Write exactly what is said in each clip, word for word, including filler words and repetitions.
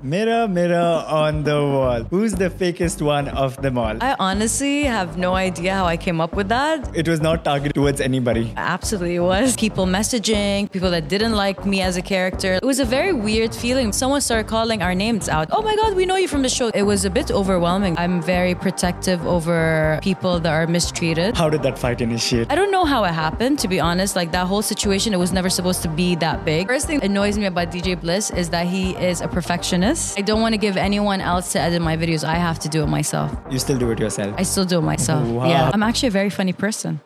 Mirror, mirror on the wall. Who's the fakest one of them all? I honestly have no idea how I came up with that. It was not targeted towards anybody. Absolutely, it was. People messaging, people that didn't like me as a character. It was a very weird feeling. Someone started calling our names out. Oh my God, we know you from the show. It was a bit overwhelming. I'm very protective over people that are mistreated. How did that fight initiate? I don't know how it happened, to be honest. Like that whole situation, it was never supposed to be that big. First thing that annoys me about D J Bliss is that he is a perfectionist. I don't want to give anyone else to edit my videos. I have to do it myself. You still do it yourself? I still do it myself. Wow. Yeah. I'm actually a very funny person.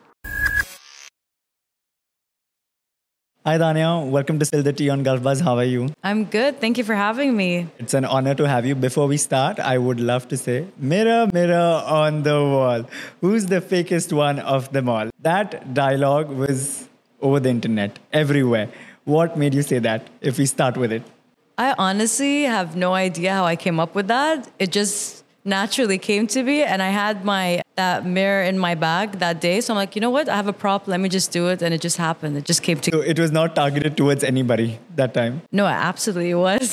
Hi Dania, welcome to Spill the Tea on Gulf Buzz. How are you? I'm good. Thank you for having me. It's an honor to have you. Before we start, I would love to say, mirror, mirror on the wall. Who's the fakest one of them all? That dialogue was over the internet, everywhere. What made you say that, if we start with it? I honestly have no idea how I came up with that. It just naturally came to me, and I had my that mirror in my bag that day. So I'm like, you know what? I have a prop. Let me just do it. And it just happened. It just came to So it was not targeted towards anybody that time? No, it absolutely was.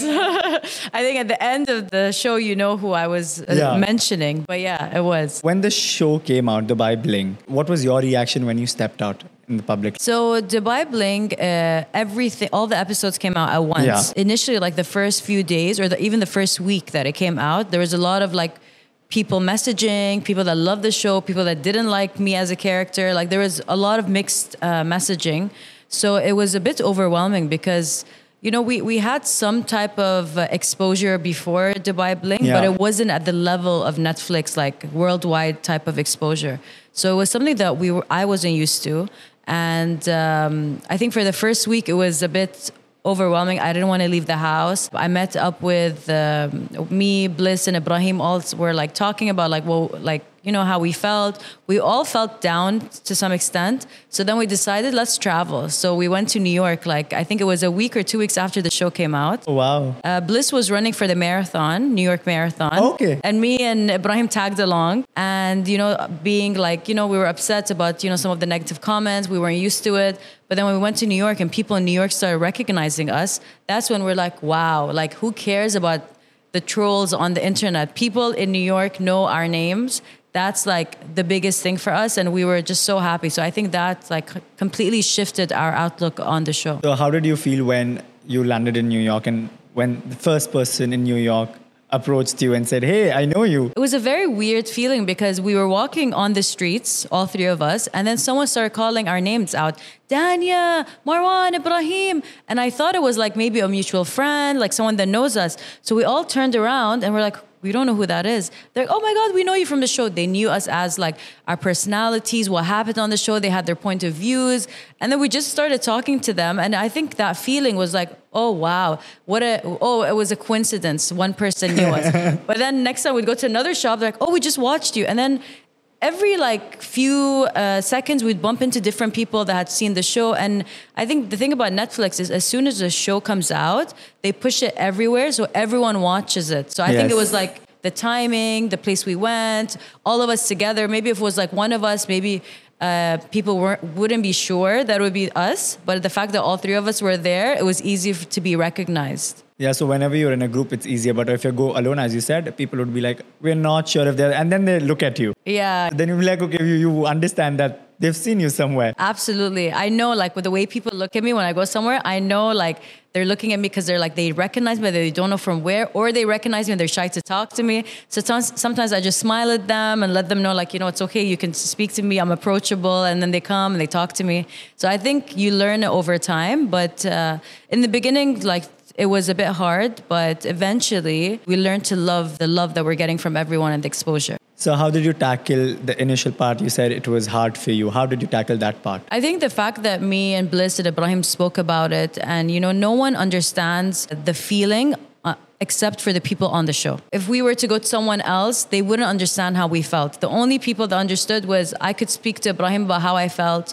I think at the end of the show, you know who I was uh, Yeah. mentioning. But yeah, it was. When the show came out, Dubai Bling, what was your reaction when you stepped out in the public? So Dubai Bling, uh, everything, all the episodes came out at once. Yeah. Initially, like the first few days or the, even the first week that it came out, there was a lot of like people messaging, people that loved the show, people that didn't like me as a character. Like there was a lot of mixed uh, messaging. So it was a bit overwhelming because, you know, we, we had some type of uh, exposure before Dubai Bling, Yeah. but it wasn't at the level of Netflix, like worldwide type of exposure. So it was something that we were, I wasn't used to. And um, I think for the first week, it was a bit overwhelming. I didn't want to leave the house. I met up with um, me, Bliss, and Ibrahim. All were like talking about like, well, like, you know, how we felt. We all felt down to some extent. So then we decided, let's travel. So we went to New York, like, I think it was a week or two weeks after the show came out. Oh, wow. Uh, Bliss was running for the marathon, New York Marathon. Okay. And me and Ibrahim tagged along. And, you know, being like, you know, we were upset about, you know, some of the negative comments. We weren't used to it. But then when we went to New York and people in New York started recognizing us, that's when we're like, wow, like who cares about the trolls on the internet? People in New York know our names. That's like the biggest thing for us. And we were just so happy. So I think that like completely shifted our outlook on the show. So how did you feel when you landed in New York and when the first person in New York approached you and said, hey, I know you? It was a very weird feeling because we were walking on the streets, all three of us, and then someone started calling our names out. Dania, Marwan, Ibrahim. And I thought it was like maybe a mutual friend, like someone that knows us. So we all turned around and we're like, we don't know who that is. They're like, oh my God, we know you from the show. They knew us as like our personalities, what happened on the show. They had their point of views. And then we just started talking to them. And I think that feeling was like, oh, wow, what a, oh, it was a coincidence. One person knew us. But then next time we'd go to another shop, they're like, oh, we just watched you. And then every like few uh, seconds we'd bump into different people that had seen the show. And I think the thing about Netflix is as soon as the show comes out, they push it everywhere so everyone watches it. So I Yes. think it was like the timing, the place we went, all of us together. Maybe if it was like one of us, maybe uh, people weren't, wouldn't be sure that it would be us. But the fact that all three of us were there, it was easy f- to be recognized. Yeah, so whenever you're in a group, it's easier. But if you go alone, as you said, people would be like, we're not sure if they're... And then they look at you. Yeah. Then you'll be like, okay, you, you understand that they've seen you somewhere. Absolutely. I know like with the way people look at me when I go somewhere, I know like they're looking at me because they're like, they recognize me, but they don't know from where, or they recognize me and they're shy to talk to me. So sometimes, sometimes I just smile at them and let them know like, you know, it's okay. You can speak to me. I'm approachable. And then they come and they talk to me. So I think you learn it over time. But uh, in the beginning, like, it was a bit hard, but eventually we learned to love the love that we're getting from everyone and the exposure. So how did you tackle the initial part? You said it was hard for you. How did you tackle that part? I think the fact that me and Bliss and Ibrahim spoke about it, and you know, no one understands the feeling uh, except for the people on the show. If we were to go to someone else, they wouldn't understand how we felt. The only people that understood was I could speak to Ibrahim about how I felt,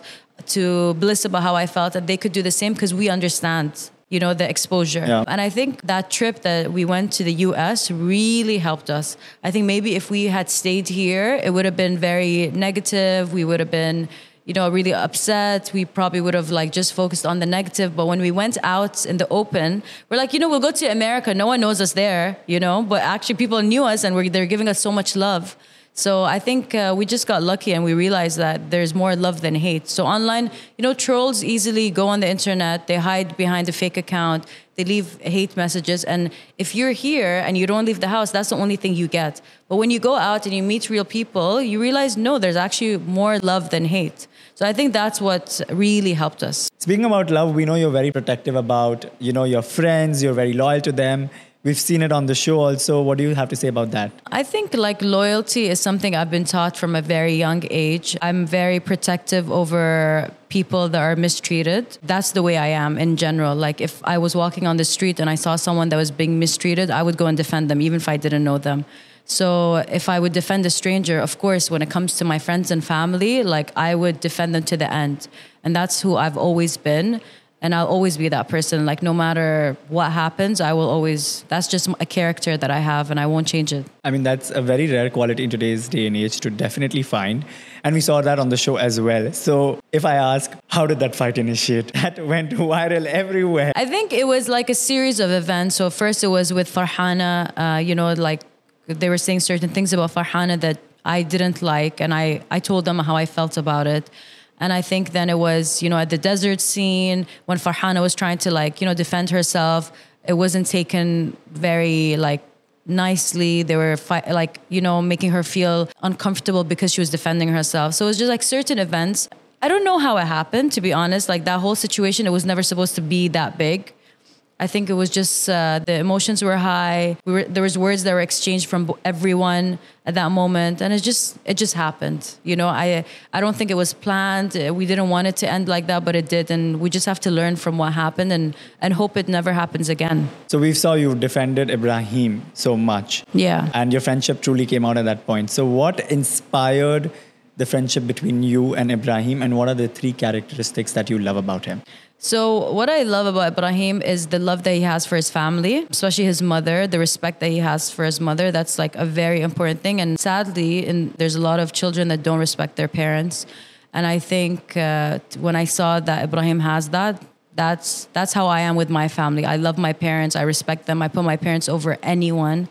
to Bliss about how I felt, and they could do the same because we understand, you know, the exposure. Yeah. And I think that trip that we went to the U S really helped us. I think maybe if we had stayed here, it would have been very negative. We would have been, you know, really upset. We probably would have like just focused on the negative. But when we went out in the open, we're like, you know, we'll go to America. No one knows us there, you know, but actually people knew us and we're, they're giving us so much love. So I think uh, we just got lucky and we realized that there's more love than hate. So online, you know, trolls easily go on the internet. They hide behind a fake account. They leave hate messages. And if you're here and you don't leave the house, that's the only thing you get. But when you go out and you meet real people, you realize, no, there's actually more love than hate. So I think that's what really helped us. Speaking about love, we know you're very protective about, you know, your friends. You're very loyal to them. We've seen it on the show also. What do you have to say about that? I think like loyalty is something I've been taught from a very young age. I'm very protective over people that are mistreated. That's the way I am in general. Like if I was walking on the street and I saw someone that was being mistreated, I would go and defend them, even if I didn't know them. So if I would defend a stranger, of course, when it comes to my friends and family, like I would defend them to the end. And that's who I've always been. And I'll always be that person. Like no matter what happens, I will always, that's just a character that I have and I won't change it. I mean, that's a very rare quality in today's day and age to definitely find. And we saw that on the show as well. So if I ask, how did that fight initiate? That went viral everywhere. I think it was like a series of events. So first it was with Farhana, uh, you know, like they were saying certain things about Farhana that I didn't like. And I, I told them how I felt about it. And I think then it was, you know, at the desert scene when Farhana was trying to like, you know, defend herself, it wasn't taken very like nicely. They were fi- like, you know, making her feel uncomfortable because she was defending herself. So it was just like certain events. I don't know how it happened, to be honest. Like that whole situation, it was never supposed to be that big. I think it was just uh, the emotions were high. We were, there was words that were exchanged from everyone at that moment, and it just it just happened. You know, I I don't think it was planned. We didn't want it to end like that, but it did, and we just have to learn from what happened and and hope it never happens again. So we saw you defended Ibrahim so much, yeah, and your friendship truly came out at that point. So what inspired the friendship between you and Ibrahim, and what are the three characteristics that you love about him? So what I love about Ibrahim is the love that he has for his family, especially his mother, the respect that he has for his mother. That's like a very important thing. And sadly, in, there's a lot of children that don't respect their parents. And I think uh, when I saw that Ibrahim has that, that's that's how I am with my family. I love my parents. I respect them. I put my parents over anyone.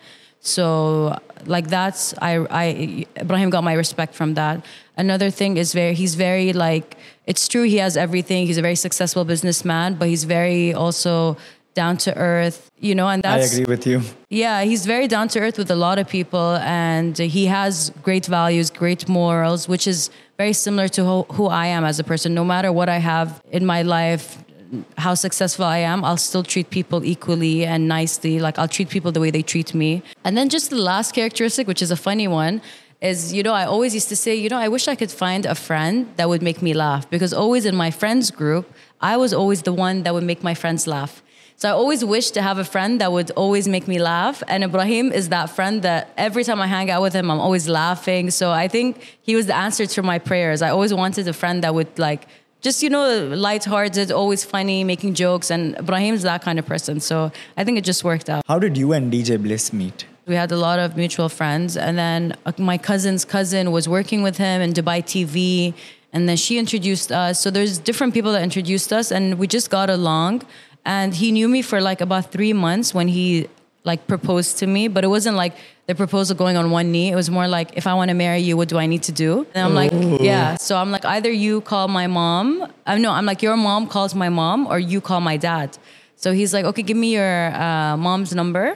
So like that's, I, I, Ibrahim got my respect from that. Another thing is very, he's very like, it's true he has everything. He's a very successful businessman, but he's very also down to earth, you know, and that's... I agree with you. Yeah, he's very down to earth with a lot of people, and he has great values, great morals, which is very similar to who, who I am as a person. No matter what I have in my life, how successful I am, I'll still treat people equally and nicely. Like I'll treat people the way they treat me. And then just the last characteristic, which is a funny one, is, you know, I always used to say, you know, I wish I could find a friend that would make me laugh, because always in my friends group, I was always the one that would make my friends laugh. So I always wished to have a friend that would always make me laugh. And Ibrahim is that friend that every time I hang out with him, I'm always laughing. So I think he was the answer to my prayers. I always wanted a friend that would like, just, you know, lighthearted, always funny, making jokes. And Ibrahim's that kind of person. So I think it just worked out. How did you and D J Bliss meet? We had a lot of mutual friends. And then my cousin's cousin was working with him in Dubai T V. And then she introduced us. So there's different people that introduced us. And we just got along. And he knew me for like about three months when he like proposed to me. But it wasn't like the proposal going on one knee. It was more like, if I want to marry you, what do I need to do? And I'm like, Ooh. yeah. So I'm like, either you call my mom. I no, I'm like, your mom calls my mom, or you call my dad. So he's like, okay, give me your uh, mom's number,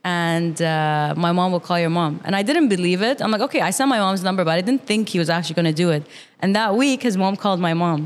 and uh, my mom will call your mom. And I didn't believe it. I'm like, okay, I sent my mom's number, but I didn't think he was actually going to do it. And that week, his mom called my mom.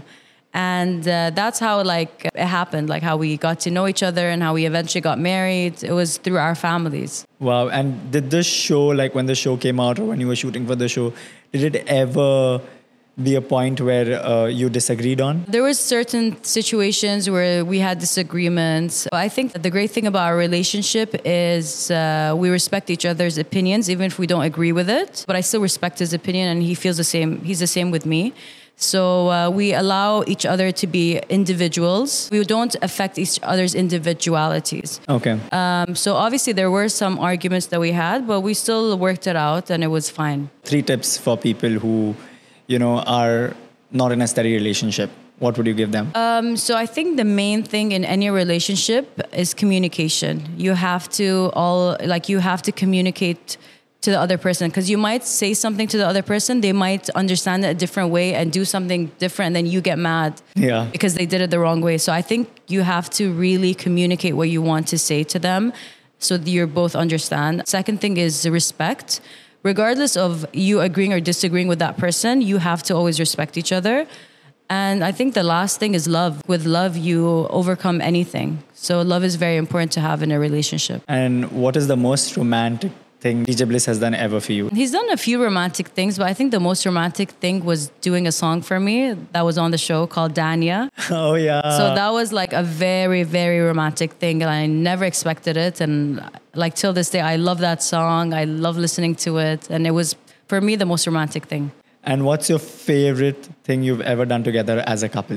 And uh, that's how like it happened, like how we got to know each other and how we eventually got married. It was through our families. Wow. And did this show, like when the show came out or when you were shooting for the show, did it ever be a point where uh, you disagreed on? There was certain situations where we had disagreements. I think that the great thing about our relationship is uh, we respect each other's opinions, even if we don't agree with it. But I still respect his opinion, and he feels the same. He's the same with me. So uh, we allow each other to be individuals. We don't affect each other's individualities. Okay. Um, so obviously there were some arguments that we had, but we still worked it out and it was fine. Three tips for people who, you know, are not in a steady relationship? What would you give them? Um, so I think the main thing in any relationship is communication. You have to all like you have to communicate to the other person, because you might say something to the other person, they might understand it a different way and do something different, and then you get mad Yeah. because they did it the wrong way. So I think you have to really communicate what you want to say to them so that you both understand. Second thing is respect. Regardless of you agreeing or disagreeing with that person, you have to always respect each other. And I think the last thing is love. With love, you overcome anything. So love is very important to have in a relationship. And what is the most romantic thing D J Bliss has done ever for you? He's done a few romantic things, but I think the most romantic thing was doing a song for me that was on the show called Dania. Oh, yeah. So that was like a very, very romantic thing, and I never expected it. And like till this day, I love that song. I love listening to it. And it was, for me, the most romantic thing. And what's your favorite thing you've ever done together as a couple?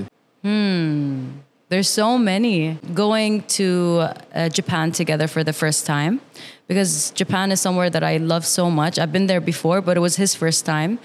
Hmm. There's so many. Going to uh, Japan together for the first time, because Japan is somewhere that I love so much. I've been there before, but it was his first time.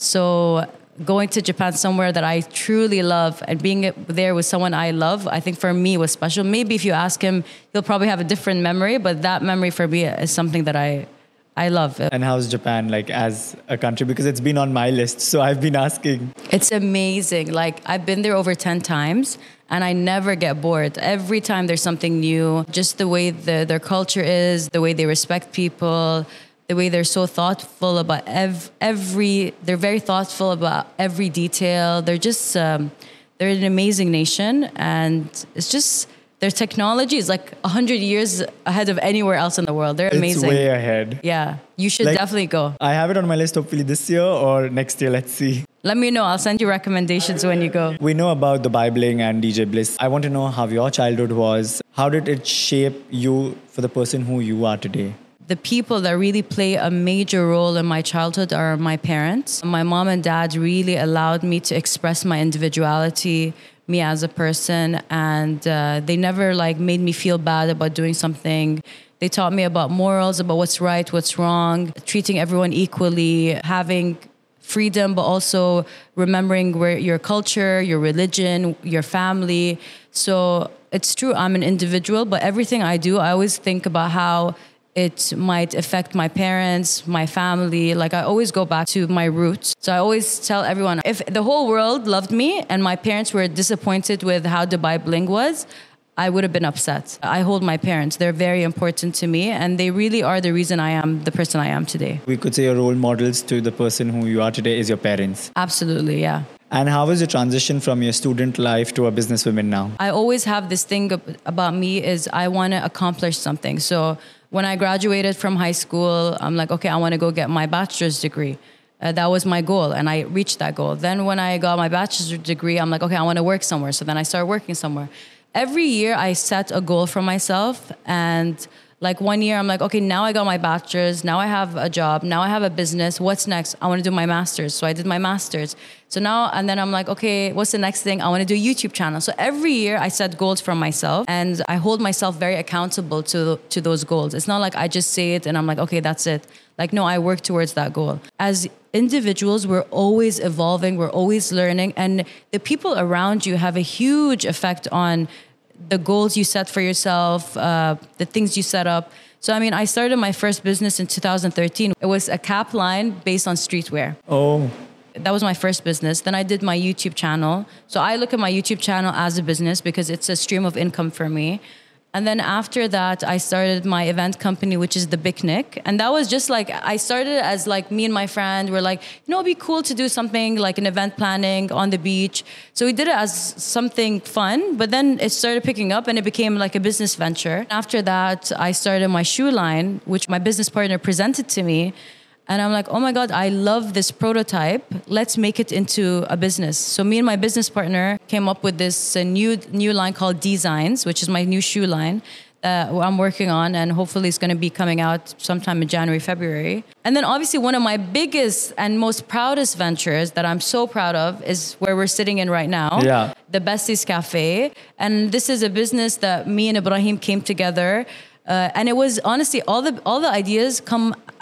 So going to Japan, somewhere that I truly love, and being there with someone I love, I think for me was special. Maybe if you ask him, he'll probably have a different memory, but that memory for me is something that I I love. And how's Japan like as a country? Because it's been on my list, so I've been asking. It's amazing. Like, I've been there over ten times and I never get bored. Every time there's something new, just the way the, their culture is, the way they respect people, the way they're so thoughtful about ev- every, they're very thoughtful about every detail. They're just, um, they're an amazing nation, and it's just, their technology is like one hundred years ahead of anywhere else in the world. They're amazing. It's way ahead. Yeah, you should Like, definitely go. I have it on my list, hopefully this year or next year. Let's see. Let me know. I'll send you recommendations when you go. We know about the Bibling and D J Bliss. I want to know how your childhood was. How did it shape you for the person who you are today? The people that really play a major role in my childhood are my parents. My mom and dad really allowed me to express my individuality, me as a person, and uh, they never like made me feel bad about doing something. They taught me about morals, about what's right, what's wrong, treating everyone equally, having freedom, but also remembering where your culture, your religion, your family. So it's true, I'm an individual, but everything I do, I always think about how it might affect my parents, my family. Like, I always go back to my roots. So I always tell everyone, if the whole world loved me and my parents were disappointed with how Dubai Bling was, I would have been upset. I hold my parents. They're very important to me, and they really are the reason I am the person I am today. We could say your role models to the person who you are today is your parents. Absolutely, yeah. And how was your transition from your student life to a businesswoman now? I always have this thing about me is I want to accomplish something. So when I graduated from high school, I'm like, okay, I want to go get my bachelor's degree. Uh, that was my goal, and I reached that goal. Then when I got my bachelor's degree, I'm like, okay, I want to work somewhere. So then I started working somewhere. Every year I set a goal for myself, and like one year I'm like, okay, now I got my bachelor's, now I have a job, now I have a business. What's next? I want to do my master's. So I did my master's. So now, and then I'm like, okay, what's the next thing? I want to do a YouTube channel. So every year I set goals for myself, and I hold myself very accountable to, to those goals. It's not like I just say it and I'm like, okay, that's it. Like, no, I work towards that goal. As individuals, we're always evolving, we're always learning, and the people around you have a huge effect on the goals you set for yourself, uh, the things you set up. So, I mean, I started my first business in two thousand thirteen. It was a cap line based on streetwear. Oh. That was my first business. Then I did my YouTube channel. So I look at my YouTube channel as a business because it's a stream of income for me. And then after that, I started my event company, which is the Picnic. And that was just like, I started as like me and my friend were like, you know, it'd be cool to do something like an event planning on the beach. So we did it as something fun, but then it started picking up and it became like a business venture. After that, I started my shoe line, which my business partner presented to me. And I'm like, oh my God, I love this prototype. Let's make it into a business. So me and my business partner came up with this uh, new new line called Designs, which is my new shoe line that I'm working on. And hopefully it's going to be coming out sometime in January, February. And then obviously one of my biggest and most proudest ventures that I'm so proud of is where we're sitting in right now. Yeah. The Besties Cafe. And this is a business that me and Ibrahim came together. Uh, and it was honestly, all the all the ideas come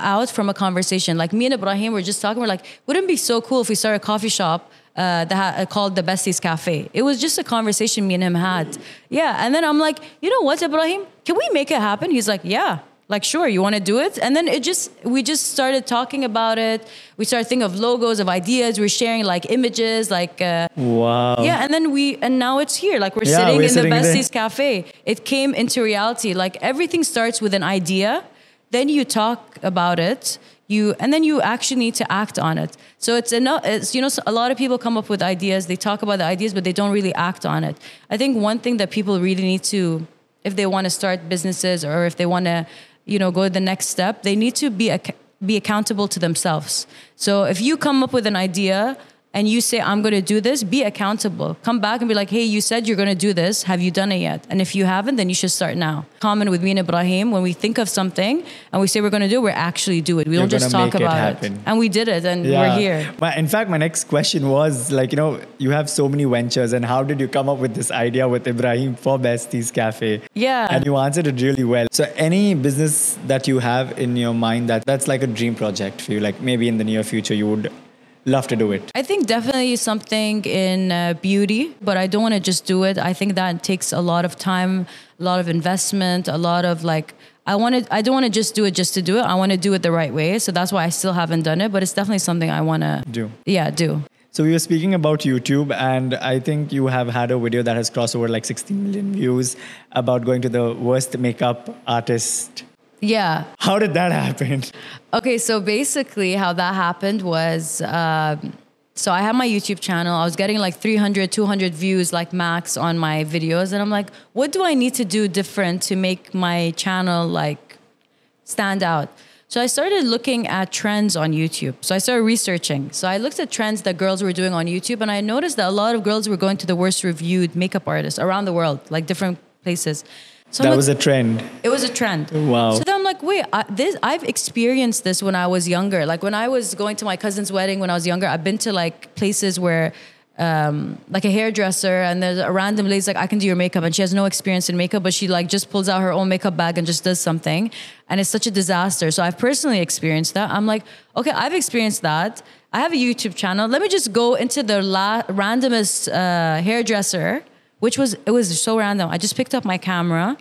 out from a conversation. Like me and Ibrahim were just talking. We're like, wouldn't it be so cool if we started a coffee shop uh, that ha- called the Besties Cafe? It was just a conversation me and him had. Yeah. And then I'm like, you know what, Ibrahim? Can we make it happen? He's like, yeah. Like, sure, you want to do it? And then it just, we just started talking about it. We started thinking of logos, of ideas. We're sharing like images, like, uh, wow. yeah. And then we, and now it's here. Like we're Yeah, sitting we're in sitting the there. Besties Cafe. It came into reality. Like everything starts with an idea. Then you talk about it. You, and then you actually need to act on it. So it's enough. It's, you know, a lot of people come up with ideas. They talk about the ideas, but they don't really act on it. I think one thing that people really need to, if they want to start businesses or if they want to, you know, go to the next step, they need to be ac- be accountable to themselves. So if you come up with an idea and you say, I'm going to do this, be accountable. Come back and be like, hey, you said you're going to do this. Have you done it yet? And if you haven't, then you should start now. Common with me and Ibrahim, when we think of something and we say we're going to do it, we actually do it. We You're don't just gonna talk make it about it, happen. And we did it and we're here. But in fact, my next question was like, you know, you have so many ventures and how did you come up with this idea with Ibrahim for Besties Cafe? Yeah. And you answered it really well. So any business that you have in your mind that that's like a dream project for you, like maybe in the near future you would love to do it? I think definitely something in uh, beauty, but I don't want to just do it. I think that takes a lot of time, a lot of investment, a lot of like, I want to, I don't want to just do it just to do it. I want to do it the right way. So that's why I still haven't done it, but it's definitely something I want to Do. Yeah, do. So we were speaking about YouTube, and I think you have had a video that has crossed over like sixty million views about going to the worst makeup artist. Yeah. How did that happen? Okay, so basically how that happened was, um, so I have my YouTube channel. I was getting like three hundred, two hundred views like max on my videos. And I'm like, what do I need to do different to make my channel like stand out? So I started looking at trends on YouTube. So I started researching. So I looked at trends that girls were doing on YouTube, and I noticed that a lot of girls were going to the worst reviewed makeup artists around the world, like different places. So I'm That like, was a trend. it was a trend. Wow. So then I'm like, wait, I, this I've experienced this when I was younger. Like when I was going to my cousin's wedding when I was younger, I've been to like places where, um, like a hairdresser, and there's a random lady's like, I can do your makeup, and she has no experience in makeup, but she like just pulls out her own makeup bag and just does something, and it's such a disaster. So I've personally experienced that. I'm like, okay, I've experienced that. I have a YouTube channel. Let me just go into the la- randomest uh, hairdresser. Which was, it was so random. I just picked up my camera.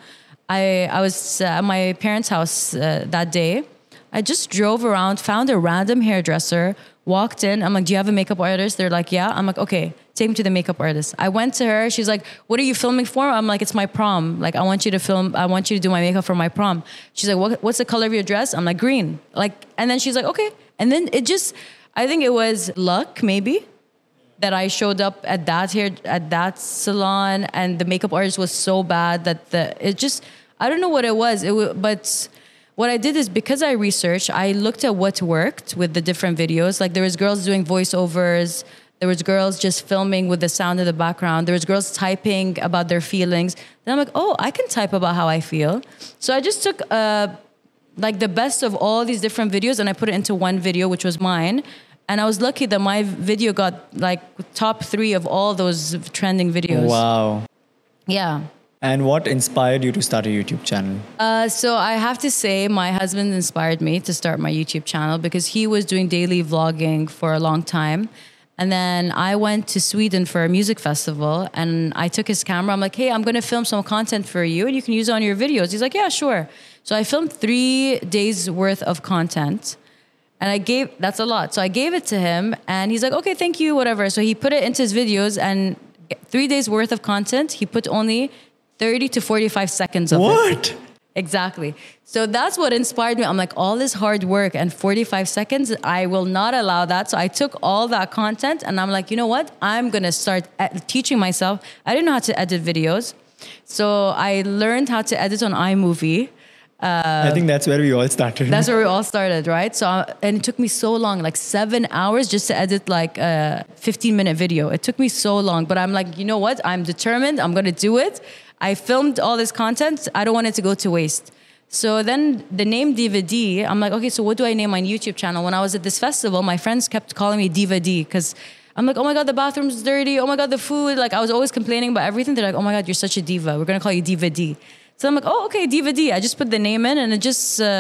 I I was uh, at my parents' house uh, that day. I just drove around, found a random hairdresser, walked in. I'm like, do you have a makeup artist? They're like, yeah. I'm like, okay, take me to the makeup artist. I went to her. She's like, what are you filming for? I'm like, it's my prom. Like, I want you to film, I want you to do my makeup for my prom. She's like, what, what's the color of your dress? I'm like, green. Like, and then she's like, okay. And then it just, I think it was luck, maybe, that I showed up at that here at that salon, and the makeup artist was so bad that the it just I don't know what it was. It w- but what I did is, because I researched, I looked at what worked with the different videos. Like there was girls doing voiceovers, there was girls just filming with the sound in the background, there was girls typing about their feelings. Then I'm like, oh, I can type about how I feel. So I just took uh, like the best of all these different videos and I put it into one video, which was mine. And I was lucky that my video got like top three of all those trending videos. Wow. Yeah. And what inspired you to start a YouTube channel? Uh, so I have to say my husband inspired me to start my YouTube channel because he was doing daily vlogging for a long time. And then I went to Sweden for a music festival and I took his camera. I'm like, hey, I'm going to film some content for you and you can use it on your videos. He's like, yeah, sure. So I filmed three days worth of content. And I gave, that's a lot. So I gave it to him and he's like, okay, thank you, whatever. So he put it into his videos and three days worth of content, he put only thirty to forty-five seconds of what? it. What? Exactly. So that's what inspired me. I'm like, all this hard work and forty-five seconds, I will not allow that. So I took all that content and I'm like, you know what? I'm going to start teaching myself. I didn't know how to edit videos. So I learned how to edit on iMovie. Uh, I think that's where we all started. That's where we all started, right? So, uh, and it took me so long, like seven hours just to edit like a fifteen minute video. It took me so long, but I'm like, you know what? I'm determined. I'm going to do it. I filmed all this content. I don't want it to go to waste. So then the name Diva D, I'm like, okay, so what do I name my YouTube channel? When I was at this festival, my friends kept calling me Diva D because I'm like, oh my God, the bathroom's dirty. Oh my God, the food. Like I was always complaining about everything. They're like, oh my God, you're such a diva. We're going to call you Diva D. So I'm like, oh, okay, Diva D. I just put the name in and it just, uh,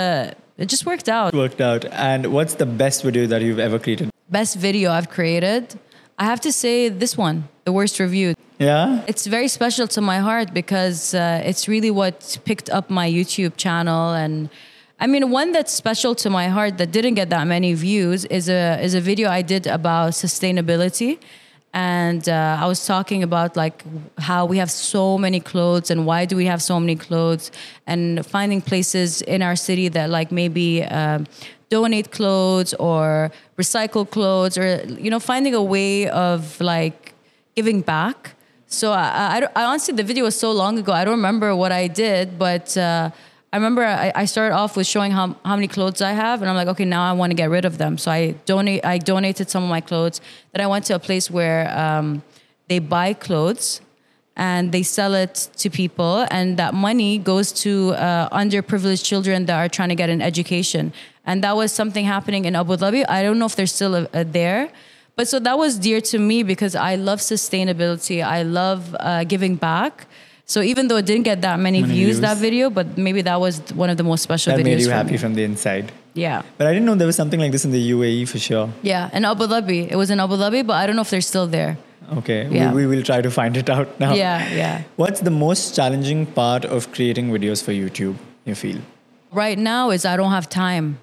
It just worked out. Worked out. And what's the best video that you've ever created? Best video I've created, I have to say this one, the worst review. Yeah? It's very special to my heart because uh, it's really what picked up my YouTube channel. And I mean, one that's special to my heart that didn't get that many views is a is a video I did about sustainability. And uh, I was talking about like how we have so many clothes and why do we have so many clothes, and finding places in our city that like maybe uh, donate clothes or recycle clothes, or, you know, finding a way of like giving back. So I, I, I honestly, the video was so long ago, I don't remember what I did, but uh, I remember I, I started off with showing how, how many clothes I have, and I'm like, okay, now I want to get rid of them. So I donate, I donated some of my clothes. Then I went to a place where um, they buy clothes and they sell it to people, and that money goes to uh, underprivileged children that are trying to get an education. And that was something happening in Abu Dhabi. I don't know if they're still uh, there. But so that was dear to me because I love sustainability. I love uh, giving back. So even though it didn't get that many, many views, views, that video, but maybe that was one of the most special that videos. That made you for happy me. From the inside. Yeah. But I didn't know there was something like this in the U A E for sure. Yeah, in Abu Dhabi. It was in Abu Dhabi, but I don't know if they're still there. Okay, yeah. we, we will try to find it out now. Yeah, yeah. What's the most challenging part of creating videos for YouTube, you feel? Right now is I don't have time.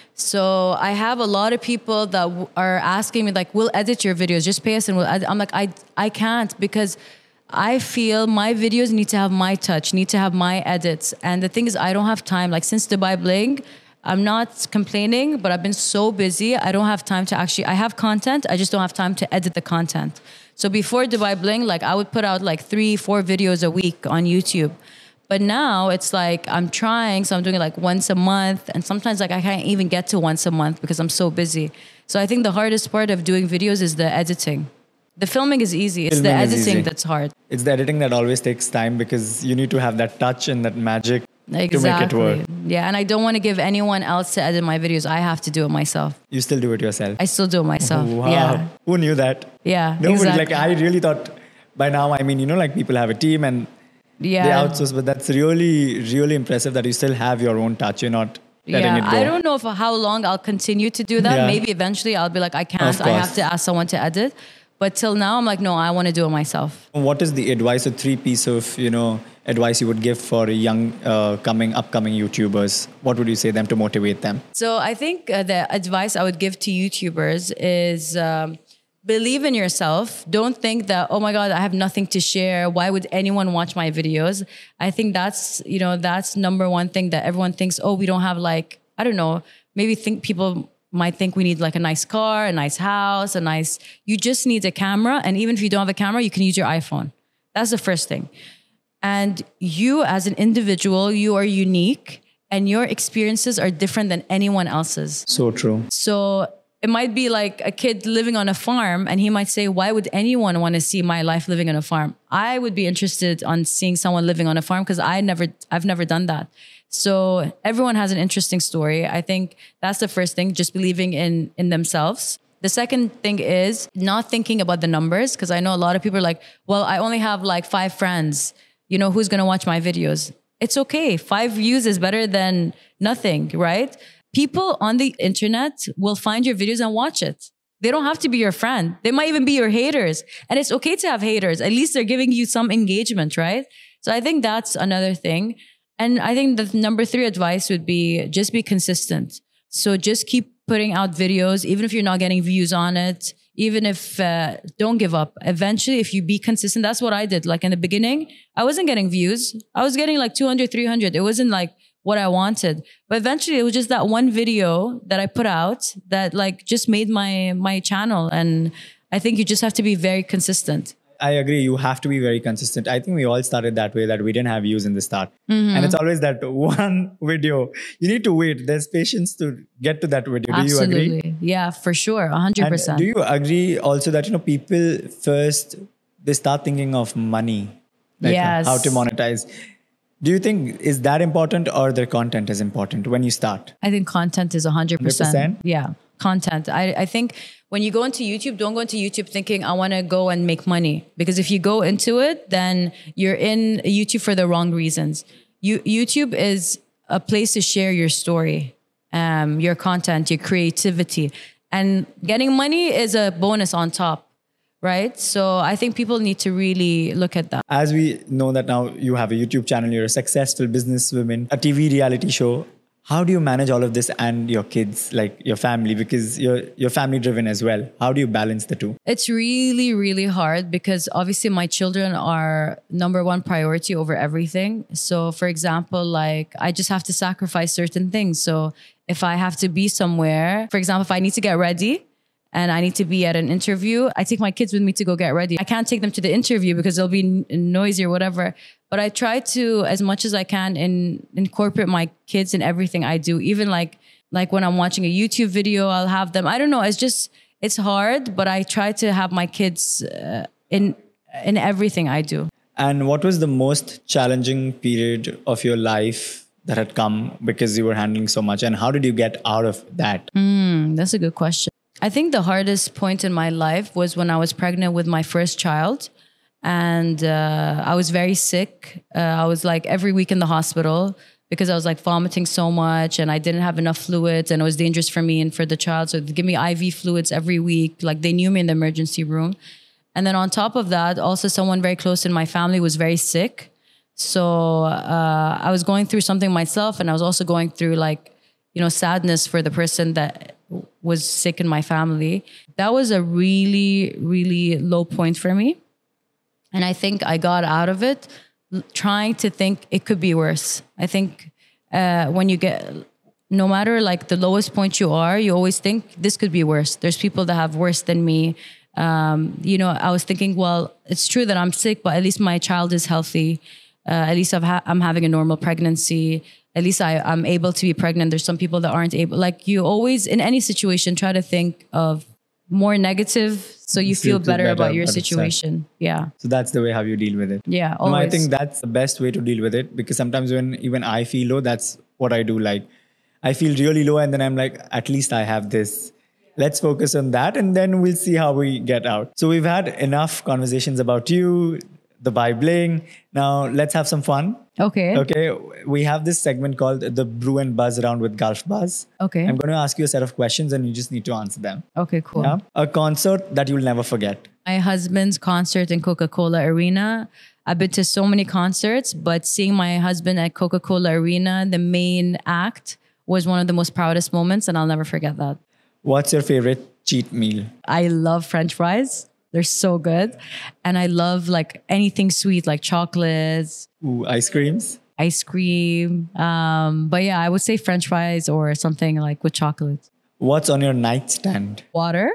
So I have a lot of people that w- are asking me like, we'll edit your videos, just pay us and we'll edit. I'm like, I, I can't, because I feel my videos need to have my touch, need to have my edits. And the thing is, I don't have time. Like since Dubai Bling, I'm not complaining, but I've been so busy. I don't have time to actually, I have content. I just don't have time to edit the content. So before Dubai Bling, like I would put out like three, four videos a week on YouTube. But now it's like I'm trying, so I'm doing it like once a month, and sometimes like I can't even get to once a month because I'm so busy. So I think the hardest part of doing videos is the editing. The filming is easy. It's filming the editing that's hard. It's the editing that always takes time because you need to have that touch and that magic exactly. to make it work. Yeah, and I don't want to give anyone else to edit my videos. I have to do it myself. You still do it yourself? I still do it myself. Oh, wow. Yeah. Who knew that? Yeah, Nobody. exactly. Like I really thought by now, I mean, you know, like people have a team and yeah. they outsource, but that's really, really impressive that you still have your own touch. You're not letting yeah, it go. I don't know for how long I'll continue to do that. Yeah. Maybe eventually I'll be like, I can't. I have to ask someone to edit. But till now, I'm like, no, I want to do it myself. What is the advice or three piece of, you know, advice you would give for young, uh, coming, upcoming YouTubers? What would you say them to motivate them? So I think uh, the advice I would give to YouTubers is um, believe in yourself. Don't think that, oh my God, I have nothing to share. Why would anyone watch my videos? I think that's, you know, that's number one thing that everyone thinks, oh, we don't have like, I don't know, maybe think people might think we need like a nice car, a nice house, a nice, you just need a camera. And even if you don't have a camera, you can use your iPhone. That's the first thing. And you as an individual, you are unique and your experiences are different than anyone else's. So true. So it might be like a kid living on a farm and he might say, why would anyone want to see my life living on a farm? I would be interested on seeing someone living on a farm because I never, I've never done that. So everyone has an interesting story. I think that's the first thing, just believing in, in themselves. The second thing is not thinking about the numbers, because I know a lot of people are like, well, I only have like five friends. You know, who's going to watch my videos? It's okay. Five views is better than nothing, right? People on the internet will find your videos and watch it. They don't have to be your friend. They might even be your haters. And it's okay to have haters. At least they're giving you some engagement, right? So I think that's another thing. And I think the number three advice would be just be consistent. So just keep putting out videos, even if you're not getting views on it, even if, uh, don't give up. Eventually, if you be consistent, that's what I did. Like in the beginning, I wasn't getting views. I was getting like two hundred, three hundred. It wasn't like what I wanted. But eventually it was just that one video that I put out that like just made my, my channel. And I think you just have to be very consistent. I agree. You have to be very consistent. I think we all started that way, that we didn't have views in the start. Mm-hmm. And it's always that one video. You need to wait. There's patience to get to that video. Absolutely. Do you agree? Yeah, for sure. one hundred percent. And do you agree also that, you know, people first, they start thinking of money, like yes. how to monetize. Do you think, is that important or their content is important when you start? I think content is one hundred percent. one hundred percent? Yeah, content. I, I think when you go into YouTube, don't go into YouTube thinking, I want to go and make money. Because if you go into it, then you're in YouTube for the wrong reasons. You, YouTube is a place to share your story. um, your content, your creativity. And getting money is a bonus on top, right? So I think people need to really look at that. As we know that now you have a YouTube channel, you're a successful businesswoman, a T V reality show. How do you manage all of this and your kids, like your family, because you're you're family driven as well? How do you balance the two? It's really, really hard because obviously my children are number one priority over everything. So for example, like I just have to sacrifice certain things. So if I have to be somewhere, for example, if I need to get ready and I need to be at an interview, I take my kids with me to go get ready. I can't take them to the interview because they'll be n- noisy or whatever. But I try to, as much as I can, in, incorporate my kids in everything I do. Even like like when I'm watching a YouTube video, I'll have them. I don't know. It's just, it's hard, but I try to have my kids uh, in in everything I do. And what was the most challenging period of your life that had come because you were handling so much? And how did you get out of that? Mm, that's a good question. I think the hardest point in my life was when I was pregnant with my first child. And uh, I was very sick. Uh, I was like every week in the hospital because I was like vomiting so much and I didn't have enough fluids and it was dangerous for me and for the child. So they give me I V fluids every week. Like they knew me in the emergency room. And then on top of that, also someone very close in my family was very sick. So uh, I was going through something myself and I was also going through like, you know, sadness for the person that was sick in my family. That was a really, really low point for me. And I think I got out of it trying to think it could be worse. I think uh, when you get, no matter like the lowest point you are, you always think this could be worse. There's people that have worse than me. Um, you know, I was thinking, well, it's true that I'm sick, but at least my child is healthy. Uh, at least I've ha- I'm having a normal pregnancy. At least I, I'm able to be pregnant. There's some people that aren't able. Like you always, in any situation, try to think of more negative so you feel better, better about your situation. Yeah. So that's the way how you deal with it. Yeah, always. No, I think that's the best way to deal with it because sometimes when even I feel low, that's what I do. Like I feel really low and then I'm like, at least I have this. Let's focus on that and then we'll see how we get out. So we've had enough conversations about you, the Bibling. Now let's have some fun. Okay. Okay. We have this segment called the Brew and Buzz Round with Gulf Buzz. Okay. I'm going to ask you a set of questions and you just need to answer them. Okay, cool. Yeah? A concert that you'll never forget. My husband's concert in Coca-Cola Arena. I've been to so many concerts, but seeing my husband at Coca-Cola Arena, the main act, was one of the most proudest moments and I'll never forget that. What's your favorite cheat meal? I love French fries. They're so good. And I love like anything sweet, like chocolates. Ooh, ice creams? Ice cream. Um, but yeah, I would say French fries or something like with chocolate. What's on your nightstand? Water.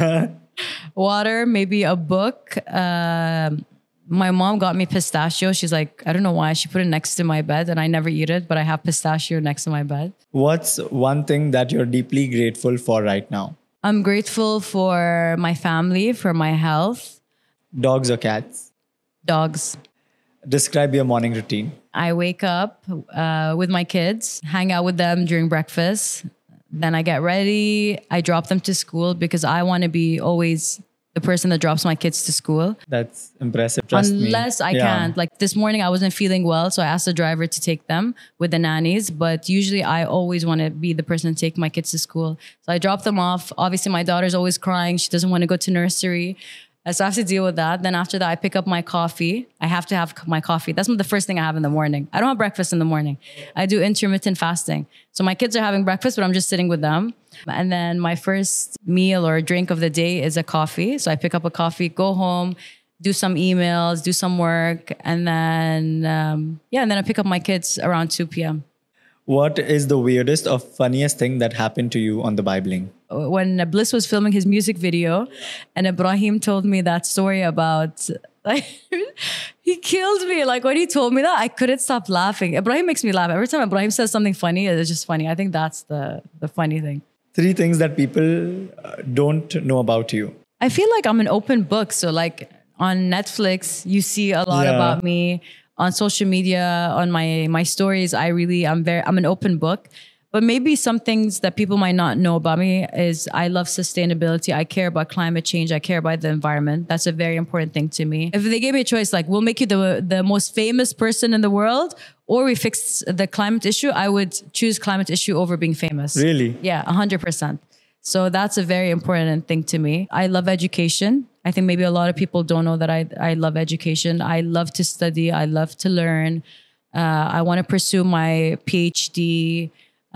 Water, maybe a book. Um, my mom got me pistachio. She's like, I don't know why. She put it next to my bed and I never eat it, but I have pistachio next to my bed. What's one thing that you're deeply grateful for right now? I'm grateful for my family, for my health. Dogs or cats? Dogs. Describe your morning routine. I wake up uh, with my kids, hang out with them during breakfast. Then I get ready. I drop them to school because I want to be always the person that drops my kids to school. That's impressive. Trust me. Unless I Yeah. can't. Like this morning, I wasn't feeling well. So I asked the driver to take them with the nannies. But usually I always want to be the person to take my kids to school. So I drop them off. Obviously, my daughter's always crying. She doesn't want to go to nursery. Uh, So I have to deal with that. Then after that, I pick up my coffee. I have to have my coffee. That's the first thing I have in the morning. I don't have breakfast in the morning. I do intermittent fasting. So my kids are having breakfast, but I'm just sitting with them. And then my first meal or drink of the day is a coffee. So I pick up a coffee, go home, do some emails, do some work. And then, um, yeah, and then I pick up my kids around two p.m. What is the weirdest or funniest thing that happened to you on the Bibling? When Bliss was filming his music video and Ibrahim told me that story about, like, he killed me. Like when he told me that, I couldn't stop laughing. Ibrahim makes me laugh. Every time Ibrahim says something funny, it's just funny. I think that's the, the funny thing. Three things that people uh, don't know about you. I feel like I'm an open book. So like on Netflix, you see a lot Yeah. about me. On social media, on my my stories, I really, I'm very, I'm an open book. But maybe some things that people might not know about me is I love sustainability. I care about climate change. I care about the environment. That's a very important thing to me. If they gave me a choice, like we'll make you the the most famous person in the world, or we fix the climate issue, I would choose climate issue over being famous. Really? Yeah, one hundred percent. So that's a very important thing to me. I love education. I think maybe a lot of people don't know that I, I love education. I love to study. I love to learn. Uh, I want to pursue my PhD.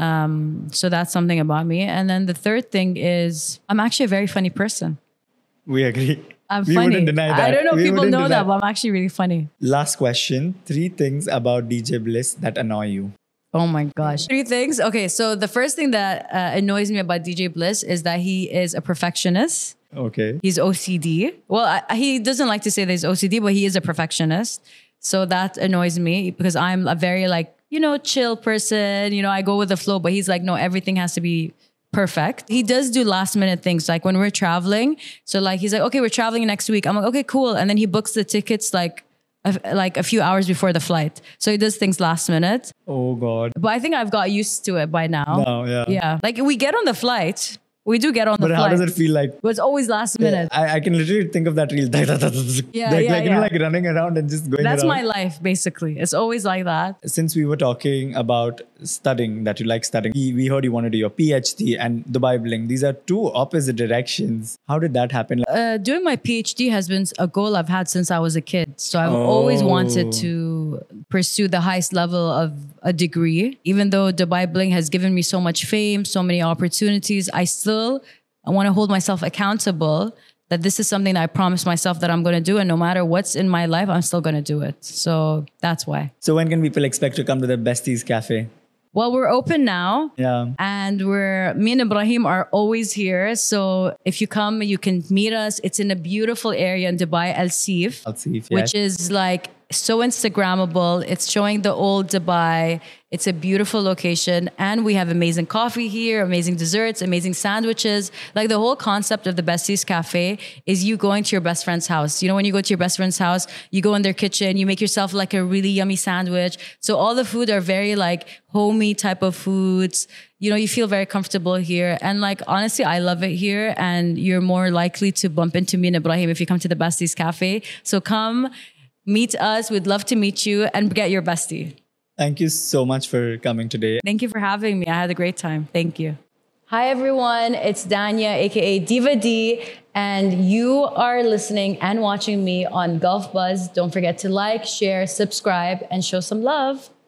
Um, so that's something about me. And then the third thing is I'm actually a very funny person. We agree. I'm we funny. wouldn't deny that. I don't know if We people wouldn't know deny- that, but I'm actually really funny. Last question. Three things about D J Bliss that annoy you. Oh my gosh. Three things. Okay. So the first thing that uh, annoys me about D J Bliss is that he is a perfectionist. Okay. He's O C D. Well, I, he doesn't like to say that he's O C D, but he is a perfectionist. So that annoys me because I'm a very like, you know, chill person. You know, I go with the flow, but he's like, no, everything has to be perfect. He does do last minute things like when we're traveling. So like, he's like, okay, we're traveling next week. I'm like, okay, cool. And then he books the tickets like, a, like a few hours before the flight. So he does things last minute. Oh God. But I think I've got used to it by now. No, yeah. Yeah. Like we get on the flight. We do get on the But flight. how does it feel like? But it's always last minute. I, I can literally think of that reel. Yeah, like, yeah, like, you yeah. know, like running around and just going That's around. my life, basically. It's always like that. Since we were talking about studying, that you like studying, we we heard you want to do your PhD and Dubai Bling. These are two opposite directions. How did that happen? Uh, doing my PhD has been a goal I've had since I was a kid. So I've always wanted Oh. to pursue the highest level of a degree. Even though Dubai Bling has given me so much fame, so many opportunities, I still I want to hold myself accountable that this is something that I promised myself that I'm going to do. And no matter what's in my life, I'm still going to do it. So that's why. So when can people expect to come to the Besties Cafe? Well, we're open now. Yeah. And we're, me and Ibrahim are always here. So if you come, you can meet us. It's in a beautiful area in Dubai, Al Seef, I'll see if which is like so Instagrammable. It's showing the old Dubai. It's a beautiful location. And we have amazing coffee here, amazing desserts, amazing sandwiches. Like the whole concept of the Besties Cafe is you going to your best friend's house. You know, when you go to your best friend's house, you go in their kitchen, you make yourself like a really yummy sandwich. So all the food are very like homey type of foods. You know, you feel very comfortable here. And like, honestly, I love it here. And you're more likely to bump into me and Ibrahim if you come to the Besties Cafe. So come meet us. We'd love to meet you and get your bestie. Thank you so much for coming today. Thank you for having me. I had a great time. Thank you. Hi, everyone. It's Danya, a k a. Diva D. And you are listening and watching me on Gulf Buzz. Don't forget to like, share, subscribe, and show some love.